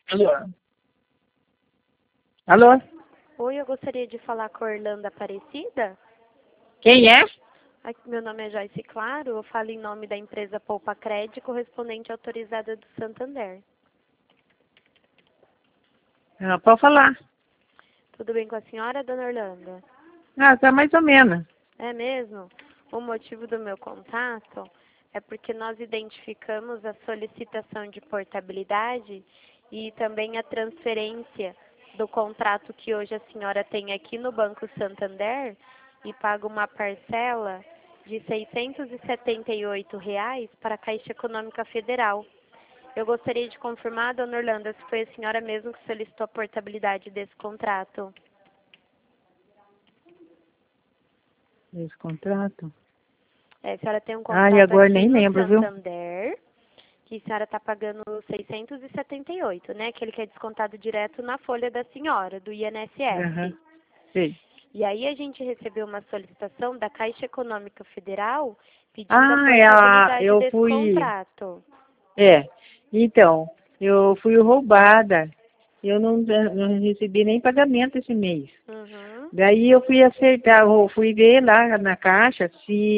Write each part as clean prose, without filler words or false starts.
Alô? Alô? Oi, eu gostaria de falar com a Orlando Aparecida. Quem é? Meu nome é Joyce Claro, eu falo em nome da empresa Poupa Crédito, correspondente autorizada do Santander. Ah, pode falar. Tudo bem com a senhora, dona Orlando? Ah, tá mais ou menos. É mesmo? O motivo do meu contato é porque nós identificamos a solicitação de portabilidade e também a transferência do contrato que hoje a senhora tem aqui no Banco Santander e paga uma parcela de R$ 678 para a Caixa Econômica Federal. Eu gostaria de confirmar, dona Orlando, se foi a senhora mesmo que solicitou a portabilidade desse contrato. Esse contrato? A senhora tem um Ai, contrato agora aqui nem no lembro, viu? Santander, que a senhora está pagando 678, né? Aquele que é descontado direto na folha da senhora, do Aham, INSS. sei. E aí a gente recebeu uma solicitação da Caixa Econômica Federal pedindo a Ah, portabilidade eu desse fui... contrato. É, então, eu fui roubada. Eu não recebi nem pagamento esse mês. Uhum, Daí eu fui acertar, eu fui ver lá na caixa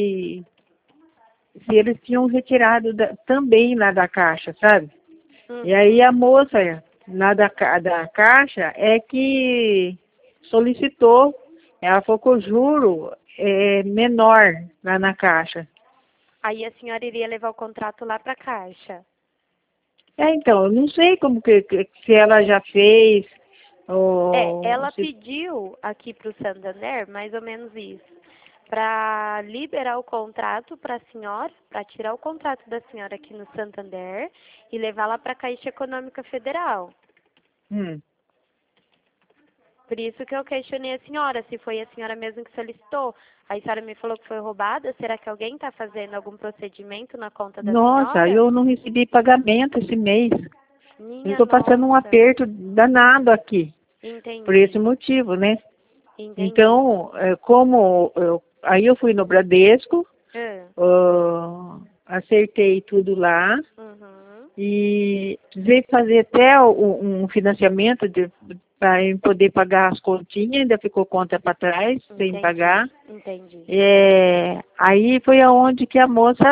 se eles tinham retirado também lá da caixa, sabe? E aí a uhum. moça lá da caixa é que solicitou, ela falou que o juro é menor lá na caixa. Aí a senhora iria levar o contrato lá para a Caixa. É, então, eu não sei como se ela já fez, ou Ela se... pediu aqui para o Santander, mais ou menos isso, para liberar o contrato para a senhora, para tirar o contrato da senhora aqui no Santander e levá-la para a Caixa Econômica Federal. Hum. Por isso que eu questionei a senhora, se foi a senhora mesmo que solicitou. A senhora me falou que foi roubada. Será que alguém está fazendo algum procedimento na conta da Nossa, senhora? eu não recebi pagamento esse mês. Eu Minha estou passando um nossa. aperto danado aqui, por esse Entendi, motivo, né? entendi. Então, aí eu fui no Bradesco, Ah, acertei tudo lá uhum, e precisei fazer até um financiamento para poder pagar as continhas, ainda ficou conta para trás, sem pagar. entendi, entendi. Aí foi aonde que a moça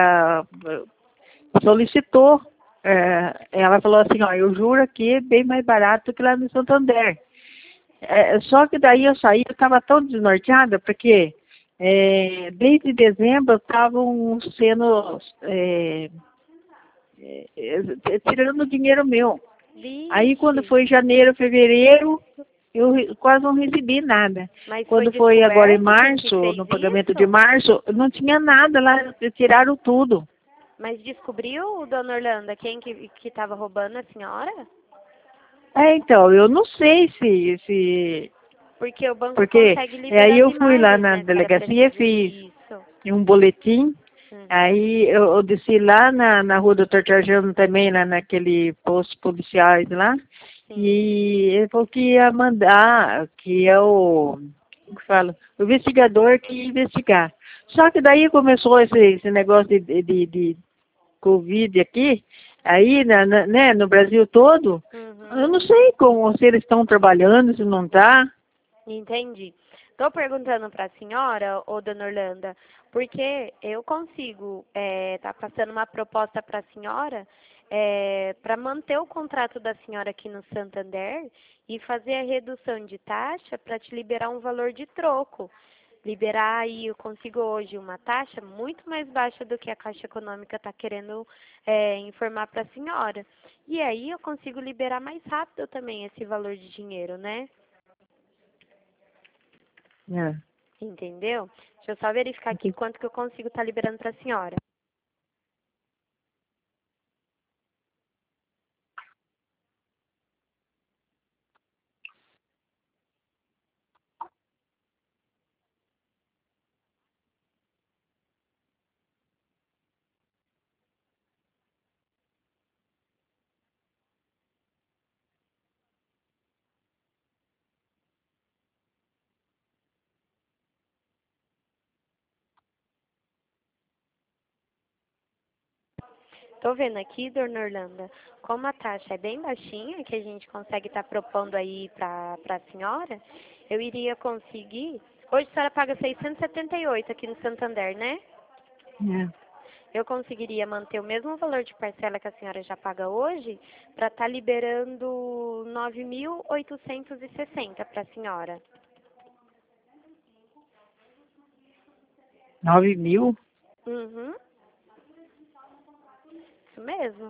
solicitou. Ela falou assim, ó, eu juro que é bem mais barato que lá no Santander. Só que daí eu saí, eu estava tão desnorteada, porque desde dezembro estavam sendo tirando dinheiro meu. Aí quando Vixe, foi janeiro, fevereiro, eu quase não recebi nada. mas foi Quando foi agora em descoberto quem que março, fez no pagamento de isso? março, não tinha nada lá, tiraram tudo. Mas descobriu, dona Orlando, quem que estava roubando a senhora? Então, eu não sei se Porque o banco porque consegue aí liberar as eu fui lá imagens, na né? A senhora delegacia, precisa fiz disso. um boletim, Uhum, aí eu desci lá na rua Doutor Trajano também, lá naquele posto policiais lá, sim. e ele falou que ia mandar, que é como que fala, o investigador que ia investigar. Só que daí começou esse negócio de Covid aqui, aí né, no Brasil todo, eu não Uhum, sei como, se eles estão trabalhando, se não está. entendi. Estou perguntando para a senhora, ô dona Orlando, porque eu consigo tá passando uma proposta para a senhora para manter o contrato da senhora aqui no Santander e fazer a redução de taxa para te liberar um valor de troco. Liberar aí, eu consigo hoje uma taxa muito mais baixa do que a Caixa Econômica está querendo informar para a senhora. E aí eu consigo liberar mais rápido também esse valor de dinheiro, né? É. Entendeu? Deixa eu só verificar aqui quanto que eu consigo estar liberando para a senhora. Tô vendo aqui, dona Orlando, como a taxa é bem baixinha, que a gente consegue estar propondo aí para a senhora, eu iria conseguir. Hoje a senhora paga 678 aqui no Santander, né? É. Eu conseguiria manter o mesmo valor de parcela que a senhora já paga hoje para estar liberando 9.860 para a senhora. 9.000? Uhum, isso mesmo.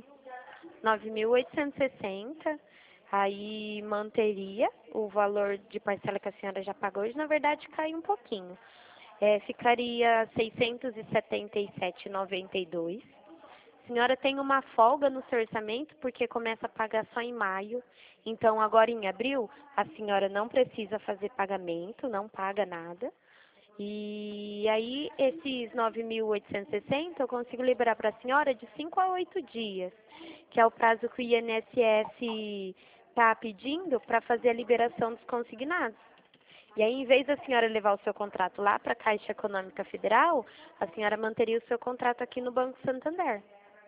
9.860. Aí manteria o valor de parcela que a senhora já pagou hoje. Na verdade, cai um pouquinho. Ficaria 677,92. A senhora tem uma folga no seu orçamento porque começa a pagar só em maio. Então, agora em abril, a senhora não precisa fazer pagamento, não paga nada. E aí, esses 9.860 eu consigo liberar para a senhora de 5 a 8 dias, que é o prazo que o INSS está pedindo para fazer a liberação dos consignados. E aí, em vez da senhora levar o seu contrato lá para a Caixa Econômica Federal, a senhora manteria o seu contrato aqui no Banco Santander.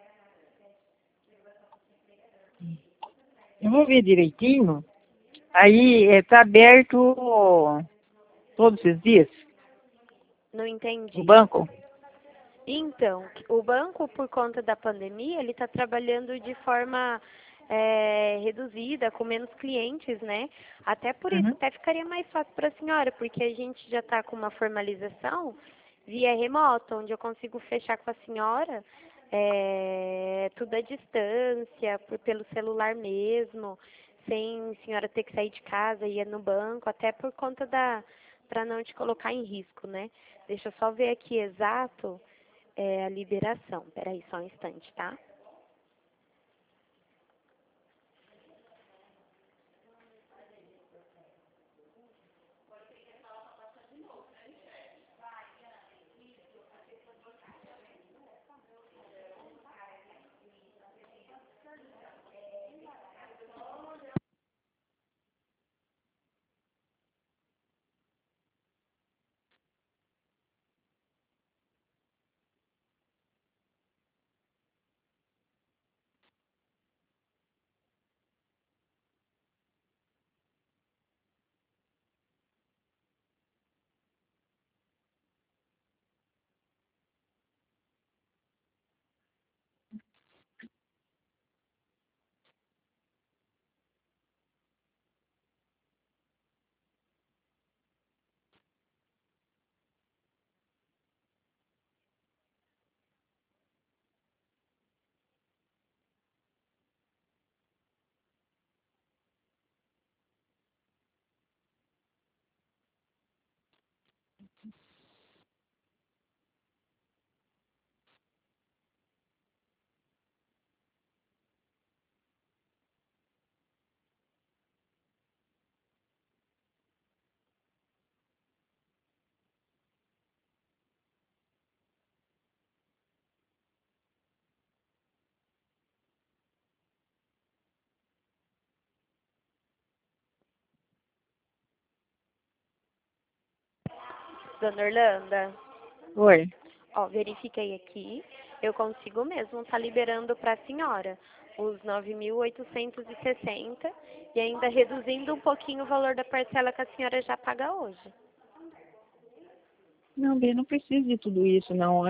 Eu vou ver direitinho. Aí está aberto todos esses dias, Não o entendi. banco? Então, o banco, por conta da pandemia, ele está trabalhando de forma reduzida, com menos clientes, né? Até por isso, Uhum. até ficaria mais fácil para a senhora, porque a gente já está com uma formalização via remota, onde eu consigo fechar com a senhora tudo à distância, pelo celular mesmo, sem a senhora ter que sair de casa e ir no banco, até por conta para não te colocar em risco, né? Deixa eu só ver aqui exato a liberação. Peraí, só um instante, tá? Dona Orlanda, Oi. ó, verifiquei aqui. Eu consigo mesmo estar liberando para a senhora os 9.860 e ainda reduzindo um pouquinho o valor da parcela que a senhora já paga hoje. Não, bem, não preciso de tudo isso, não.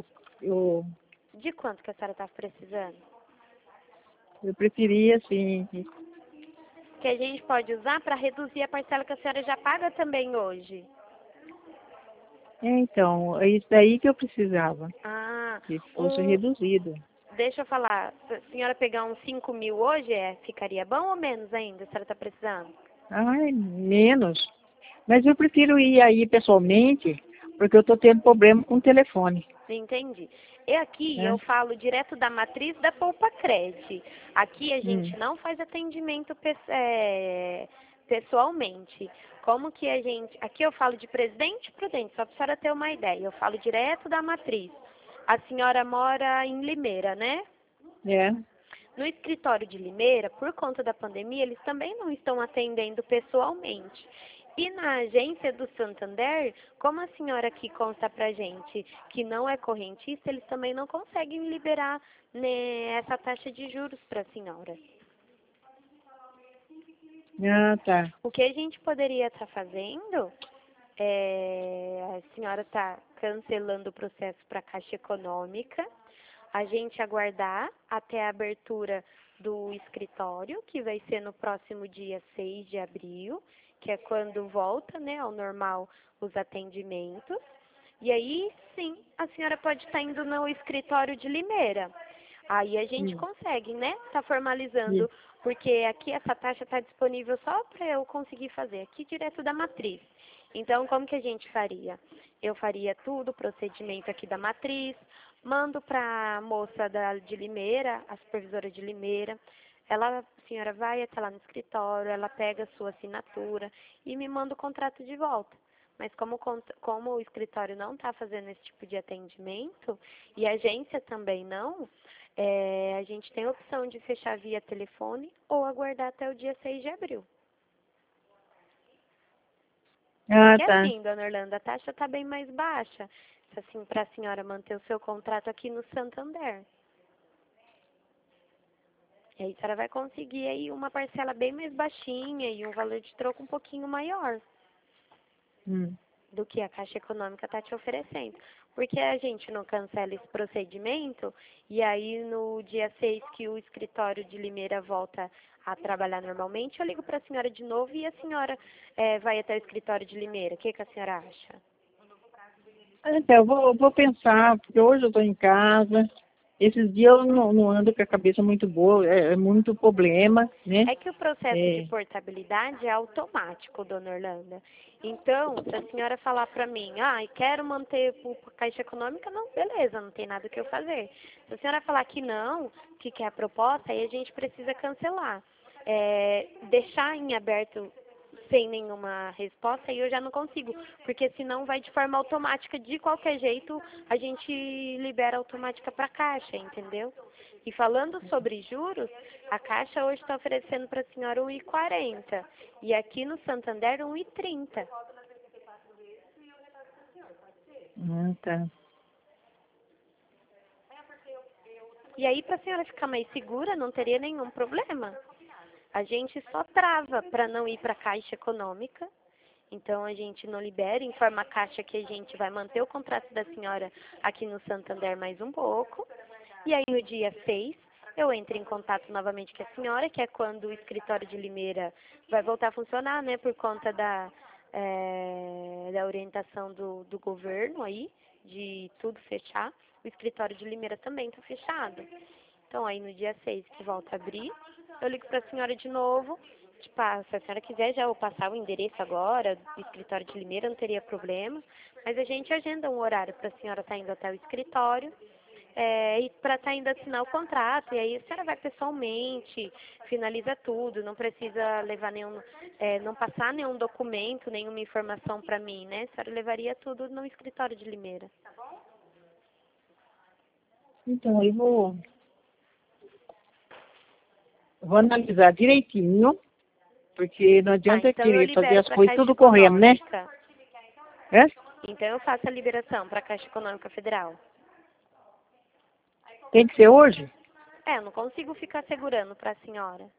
De quanto que a senhora está precisando? Eu preferia, assim. Que a gente pode usar para reduzir a parcela que a senhora já paga também hoje. Então, é isso daí que eu precisava, Ah, que fosse reduzido. deixa eu falar, se a senhora pegar uns 5.000 hoje, ficaria bom ou menos ainda, a senhora está precisando? Ai, menos. Mas eu prefiro ir aí pessoalmente, porque eu estou tendo problema com o telefone, Entendi. E aqui eu né? falo direto da matriz da Poupa Cred. Aqui a Hum. gente não faz atendimento pessoalmente. Como que a gente... Aqui eu falo de Presidente Prudente, só para a senhora ter uma ideia. Eu falo direto da matriz. A senhora mora em Limeira, né? É. No escritório de Limeira, por conta da pandemia, eles também não estão atendendo pessoalmente. E na agência do Santander, como a senhora aqui consta pra gente que não é correntista, eles também não conseguem liberar, né, essa taxa de juros para a senhora. Ah, tá. O que a gente poderia estar fazendo a senhora está cancelando o processo para a Caixa Econômica, a gente aguardar até a abertura do escritório, que vai ser no próximo dia 6 de abril, que é quando volta, né, ao normal os atendimentos. E aí, sim, a senhora pode estar indo no escritório de Limeira. Aí a gente Hum, consegue, né? Tá formalizando, hum. porque aqui essa taxa está disponível só para eu conseguir fazer, aqui direto da matriz. Então, como que a gente faria? Eu faria tudo, o procedimento aqui da matriz, mando para a moça de Limeira, a supervisora de Limeira. A senhora vai até lá no escritório, ela pega a sua assinatura e me manda o contrato de volta. Mas como o escritório não está fazendo esse tipo de atendimento, e a agência também não, a gente tem a opção de fechar via telefone ou aguardar até o dia 6 de abril. Ah, Porque tá. assim, dona Orlando, a taxa está bem mais baixa, assim, para a senhora manter o seu contrato aqui no Santander. E aí a senhora vai conseguir aí uma parcela bem mais baixinha e um valor de troco um pouquinho maior Hum. do que a Caixa Econômica está te oferecendo. Porque a gente não cancela esse procedimento e aí no dia 6 que o escritório de Limeira volta a trabalhar normalmente, eu ligo para a senhora de novo e a senhora vai até o escritório de Limeira. O que, que a senhora acha? Então, eu vou pensar, porque hoje eu estou em casa. Esses dias eu não ando com a cabeça muito boa, é muito problema, né? É que o processo de É, portabilidade é automático, dona Orlando. Então, se a senhora falar para mim, quero manter a Caixa Econômica, não, beleza, não tem nada que eu fazer. Se a senhora falar que não, que quer a proposta, aí a gente precisa cancelar. Deixar em aberto sem nenhuma resposta, aí eu já não consigo, porque senão vai de forma automática, de qualquer jeito, a gente libera automática para a Caixa, entendeu? E falando sobre juros, a Caixa hoje está oferecendo para a senhora 1,40 e aqui no Santander 1,30. ah, tá. E aí, para a senhora ficar mais segura, não teria nenhum problema. A gente só trava para não ir para a Caixa Econômica. Então, a gente não libera, informa a Caixa que a gente vai manter o contrato da senhora aqui no Santander mais um pouco. E aí, no dia 6, eu entro em contato novamente com a senhora, que é quando o escritório de Limeira vai voltar a funcionar, né, por conta da orientação do governo aí, de tudo fechar. O escritório de Limeira também está fechado. Então, aí no dia 6 que volta a abrir, eu ligo para a senhora de novo. Tipo, se a senhora quiser já eu passar o endereço agora do escritório de Limeira, não teria problema. Mas a gente agenda um horário para a senhora estar indo até o escritório e para estar indo assinar o contrato. E aí a senhora vai pessoalmente, finaliza tudo, não precisa levar não passar nenhum documento, nenhuma informação para mim, né? A senhora levaria tudo no escritório de Limeira. Então, eu vou analisar direitinho, porque não Tá, adianta então eu querer fazer libero as para a coisas Caixa tudo correndo, né? Econômica. É? Então eu faço a liberação para a Caixa Econômica Federal. Tem que ser hoje? Eu não consigo ficar segurando para a senhora.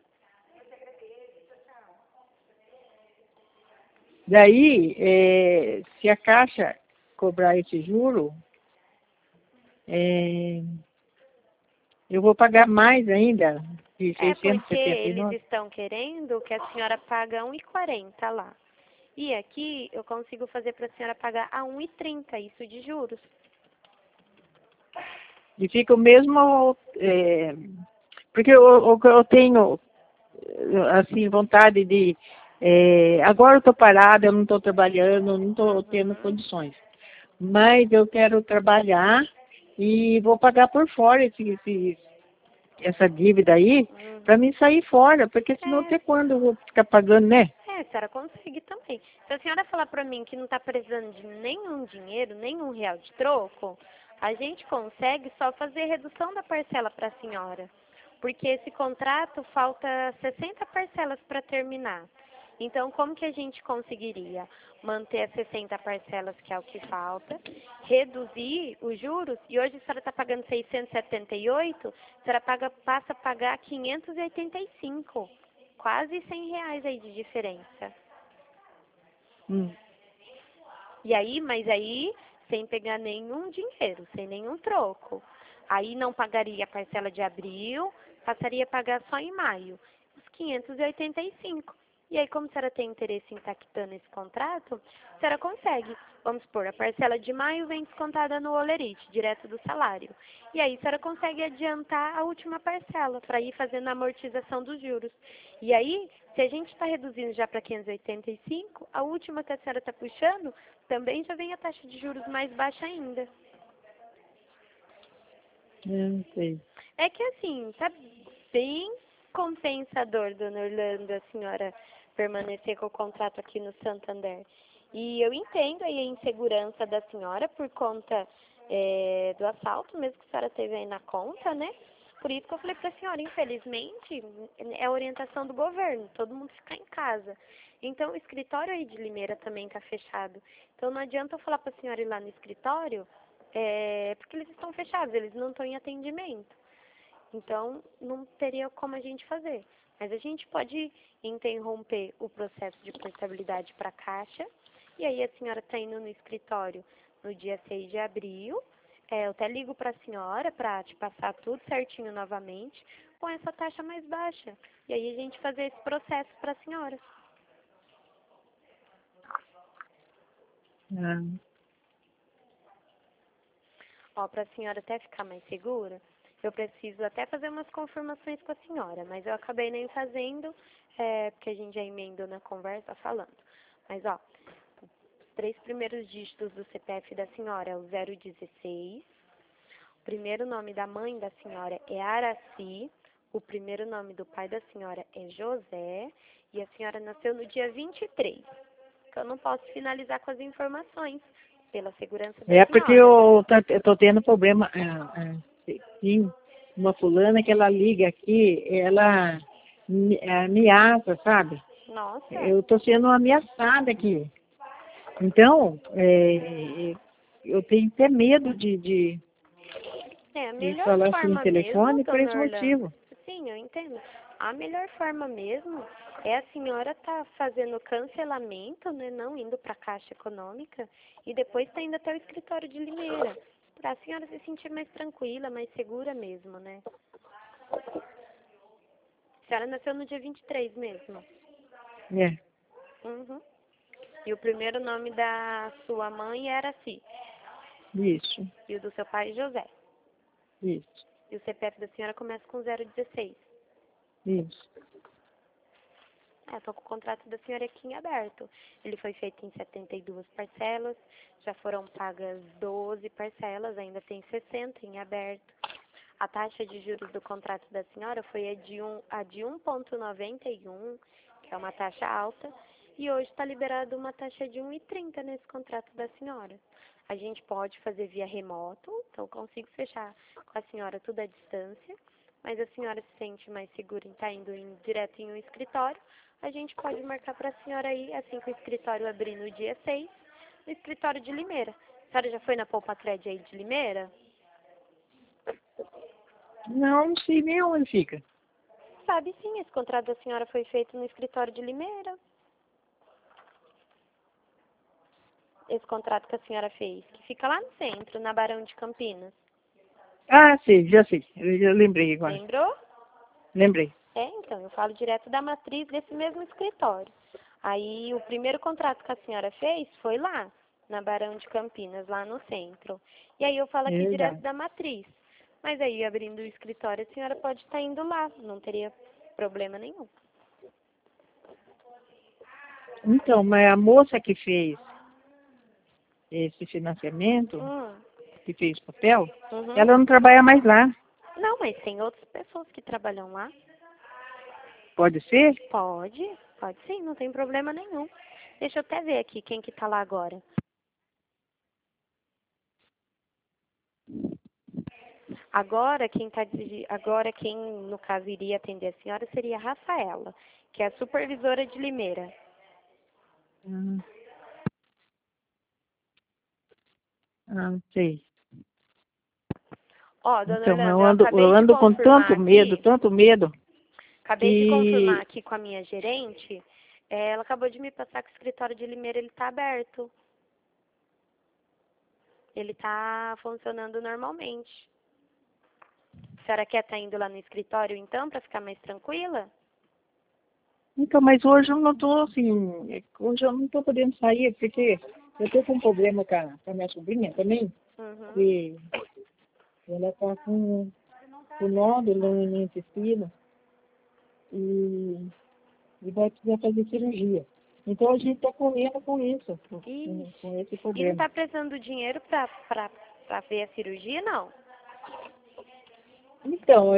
Daí, se a Caixa cobrar esse juro, é, eu vou pagar mais ainda, de É porque 679. eles estão querendo que a senhora pague 1,40 lá. E aqui eu consigo fazer para a senhora pagar a 1,30, isso de juros. E fica o mesmo, porque eu tenho, assim, vontade de, agora eu estou parada, eu não estou trabalhando, não estou tendo Uhum. condições. Mas eu quero trabalhar e vou pagar por fora essa dívida aí, para Uhum. mim sair fora, porque senão É, até quando eu vou ficar pagando, né? a senhora consegue também. Se a senhora falar para mim que não está precisando de nenhum dinheiro, nenhum real de troco, a gente consegue só fazer redução da parcela para a senhora. Porque esse contrato falta 60 parcelas para terminar. Então, como que a gente conseguiria manter as 60 parcelas, que é o que falta, reduzir os juros, e hoje a senhora está pagando 678, a senhora passa a pagar 585, quase R$ 100 aí de diferença. Hum. E aí, mas aí, sem pegar nenhum dinheiro, sem nenhum troco. Aí não pagaria a parcela de abril, passaria a pagar só em maio, os 585. E aí, como a senhora tem interesse em estar quitando esse contrato, a senhora consegue. Vamos supor, a parcela de maio vem descontada no Olerite, direto do salário. E aí, a senhora consegue adiantar a última parcela, para ir fazendo a amortização dos juros. E aí, se a gente está reduzindo já para 585, a última que a senhora está puxando, também já vem a taxa de juros mais baixa ainda. Eu não sei. É que assim, tá bem compensador, dona Orlando, a senhora permanecer com o contrato aqui no Santander. E eu entendo aí a insegurança da senhora por conta do assalto, mesmo que a senhora teve aí na conta, né? Por isso que eu falei para a senhora, infelizmente, é a orientação do governo, todo mundo ficar em casa. Então, o escritório aí de Limeira também está fechado. Então, não adianta eu falar para a senhora ir lá no escritório, porque eles estão fechados, eles não estão em atendimento. Então, não teria como a gente fazer. Mas a gente pode interromper o processo de portabilidade para a Caixa. E aí a senhora está indo no escritório no dia 6 de abril. Eu até ligo para a senhora para te passar tudo certinho novamente, com essa taxa mais baixa. E aí a gente fazer esse processo para a senhora. Ah, Ó, para a senhora até ficar mais segura, eu preciso até fazer umas confirmações com a senhora, mas eu acabei nem fazendo, porque a gente já emendou na conversa falando. Mas, ó, os 3 primeiros dígitos do CPF da senhora é o 016, o primeiro nome da mãe da senhora é Araci, o primeiro nome do pai da senhora é José, e a senhora nasceu no dia 23. Que eu não posso finalizar com as informações, pela segurança da porque senhora. eu tô tendo problema. Sim, uma fulana que ela liga aqui, ela me ameaça, sabe? Nossa. Eu tô sendo ameaçada aqui. Então, eu tenho até medo A de melhor falar assim no forma mesmo, telefone por dona esse Orlando, motivo. sim, eu entendo. A melhor forma mesmo é a senhora tá fazendo cancelamento, né, não indo para a Caixa Econômica, e depois tá indo até o escritório de Limeira, para a senhora se sentir mais tranquila, mais segura mesmo, né? A senhora nasceu no dia 23 mesmo. É, Uhum. E o primeiro nome da sua mãe era Araci, isso, e o do seu pai José. isso, E o CPF da senhora começa com 016. isso. Tô com o contrato da senhora aqui em aberto. Ele foi feito em 72 parcelas, já foram pagas 12 parcelas, ainda tem 60 em aberto. A taxa de juros do contrato da senhora foi a de 1,91, que é uma taxa alta, e hoje está liberado uma taxa de 1,30 nesse contrato da senhora. A gente pode fazer via remoto, então eu consigo fechar com a senhora tudo à distância, mas a senhora se sente mais segura em estar indo direto em um escritório, a gente pode marcar para a senhora aí, assim que o escritório abrir no dia 6, no escritório de Limeira. A senhora já foi na Poupa Cred aí de Limeira? Não sei nem onde fica. Sabe sim, esse contrato da senhora foi feito no escritório de Limeira. Esse contrato que a senhora fez, que fica lá no centro, na Barão de Campinas. Ah, sei, já sei. Eu já lembrei agora. Lembrou? Lembrei. Então, eu falo direto da matriz desse mesmo escritório. Aí, o primeiro contrato que a senhora fez foi lá, na Barão de Campinas, lá no centro. E aí, eu falo É aqui direto verdade. da matriz. Mas aí, abrindo o escritório, a senhora pode estar indo lá, não teria problema nenhum. Então, mas a moça que fez esse financiamento, Hum, que fez o papel, uhum. ela não trabalha mais lá. Não, mas tem outras pessoas que trabalham lá. Pode ser? Pode sim, não tem problema nenhum. Deixa eu até ver aqui quem que tá lá agora. Agora quem no caso iria atender a senhora seria a Rafaela, que é a supervisora de Limeira. Ah, sei. Ó, dona Então, Orlando, eu eu acabei de ando com confirmar tanto medo, acabei de confirmar que... aqui com a minha gerente, ela acabou de me passar que o escritório de Limeira ele tá aberto. Ele tá funcionando normalmente. A senhora quer estar indo lá no escritório então para ficar mais tranquila? Então, mas hoje eu não tô assim, hoje eu não tô podendo sair, porque eu tô com um problema com a minha sobrinha também, Uhum. que ela tá com nódulo no intestino e, e vai precisar fazer cirurgia. Então a gente tá correndo com isso, com Ixi. esse E não problema. tá precisando do dinheiro pra ver a cirurgia, não? Então,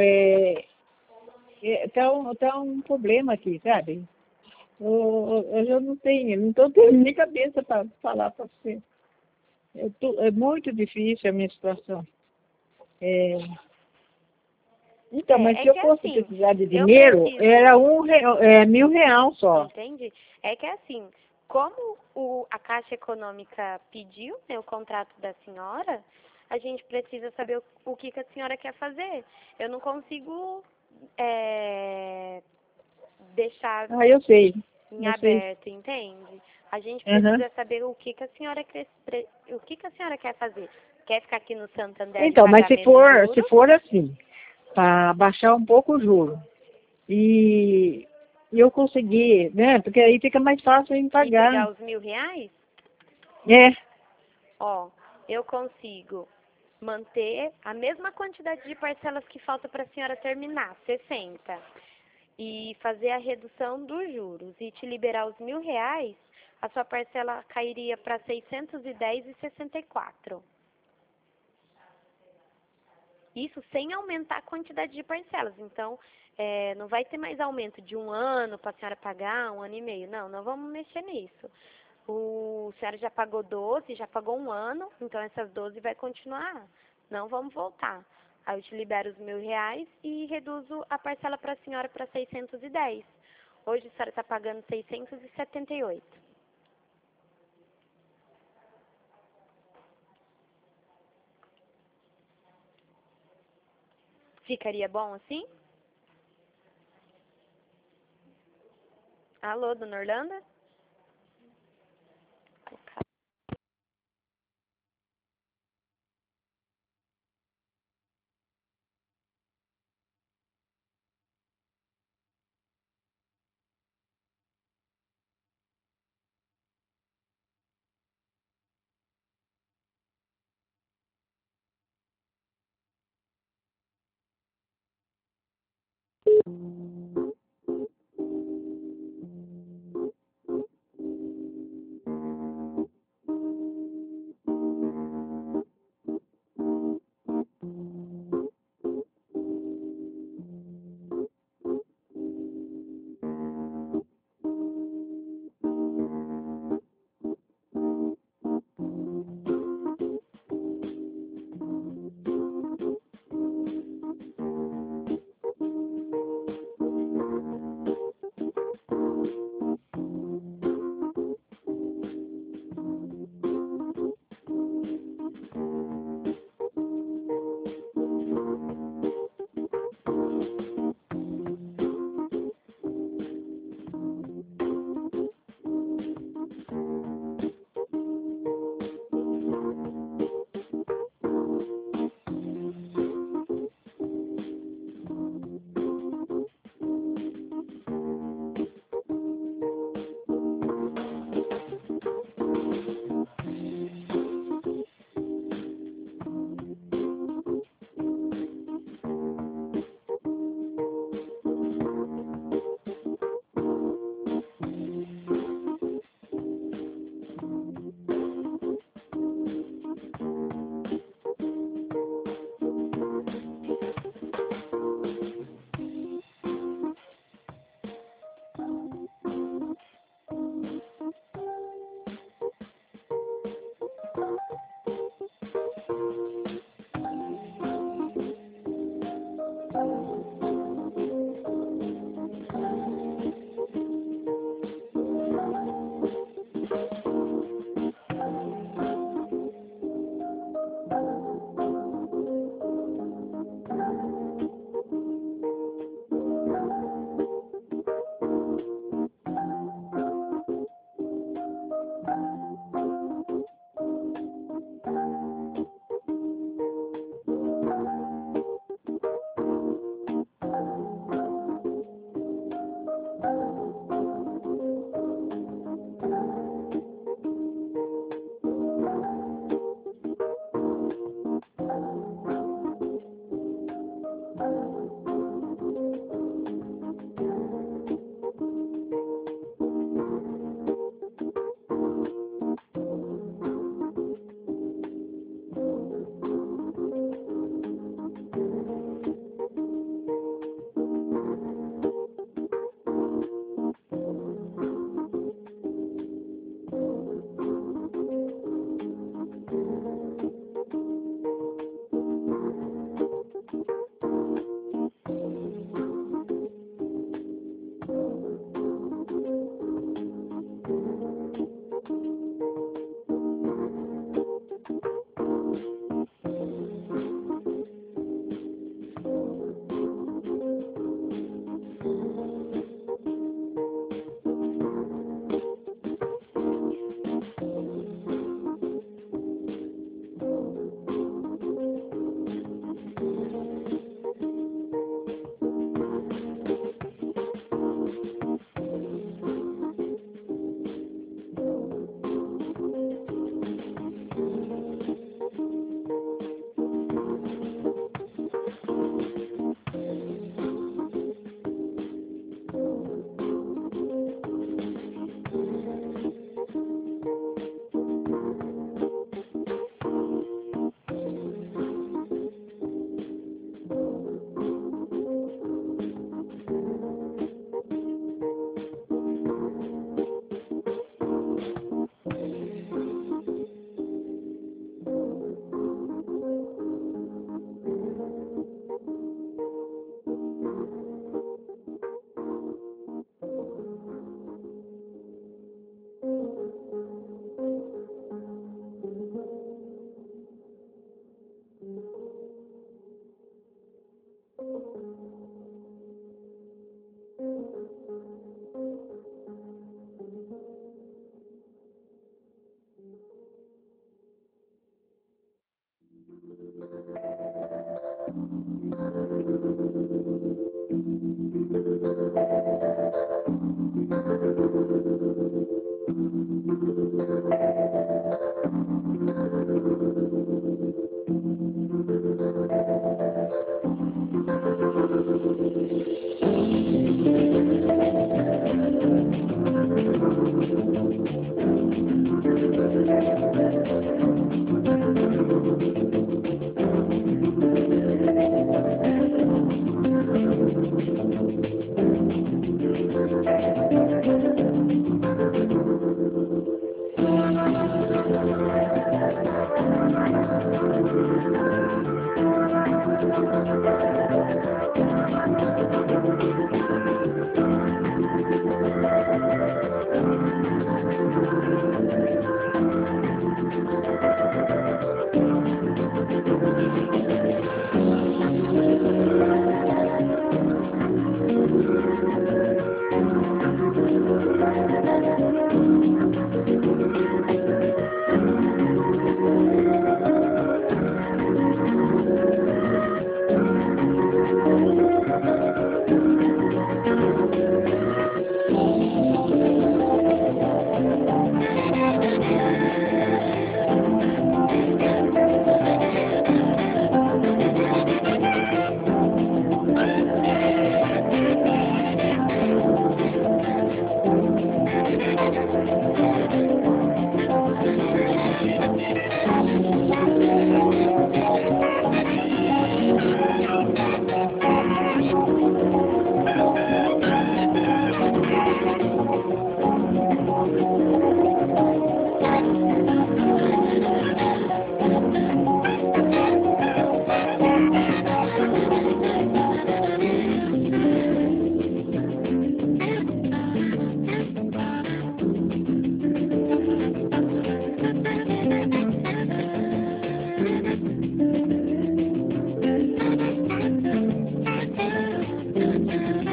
tá um problema aqui, sabe? Eu não tô tendo nem cabeça para falar para você. É muito difícil a minha situação. É, então, mas se É eu que é fosse assim, precisar de eu dinheiro, preciso, era R$ 1.000 só. entende? É que é assim, como a Caixa Econômica pediu, né, o contrato da senhora, a gente precisa saber o que a senhora quer fazer. Eu não consigo deixar Ah, eu sei, em eu sei. aberto, entende? A gente Aham. precisa saber a senhora o que a senhora quer fazer. Quer ficar aqui no Santander e Então, mas pagar menos se juros for assim, para baixar um pouco o juro e, e eu conseguir, né? Porque aí fica mais fácil em e pagar. pegar os R$ 1.000? É, Ó, eu consigo manter a mesma quantidade de parcelas que falta para a senhora terminar, 60, e fazer a redução dos juros e te liberar os R$ 1.000, a sua parcela cairia para 610,64. Isso sem aumentar a quantidade de parcelas. Então, não vai ter mais aumento de um ano para a senhora pagar, um ano e meio. Não, não vamos mexer nisso. A senhora já pagou 12, já pagou um ano, então essas 12 vai continuar. Não vamos voltar. Aí eu te libero os R$ 1.000 e reduzo a parcela para a senhora para 610. Hoje a senhora está pagando 678. Ficaria bom assim? Alô, dona Orlando?